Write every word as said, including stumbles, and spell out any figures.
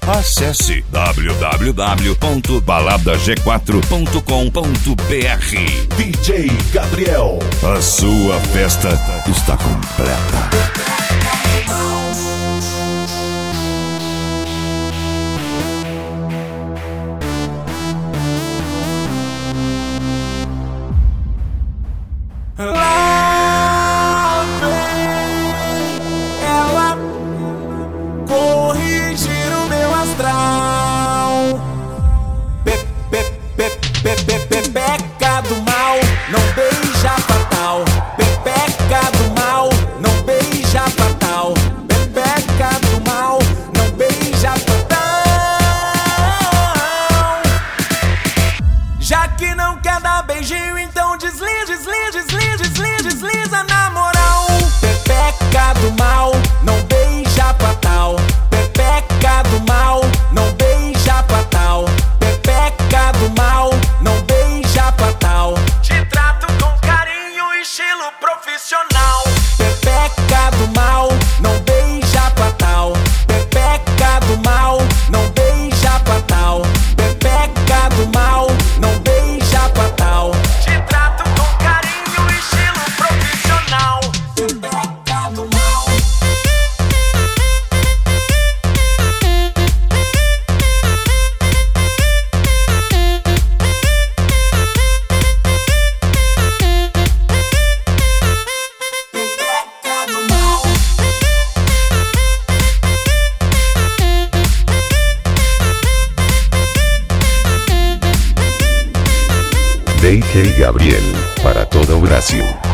Acesse w w w ponto balada g quatro ponto com ponto b r. D J Gabriel, a sua festa está completa. Lá vem ela corrigir o meu astral. Pe, pe, pe, pe, pe, pepeca do mal, não beija fatal. Pepeca do mal, não beija fatal. Pepeca do mal, não beija fatal. Já que não quer dar beijinho, então desliza, desliza, desliza, desliza, desliza na moral. Pepeca do mal, não beija fatal. Pepeca do mal, não beija fatal. Pepeca do mal, não beija fatal. Te trato com carinho, estilo profissional. Pepeca do mal, não beija fatal. Pepeca do mal, não beija fatal. Pepeca do mal, não beija fatal. Te trato com carinho, estilo profissional. Pepeca do mal. Pepeca do mal. D J Gabriel, para todo Brasil.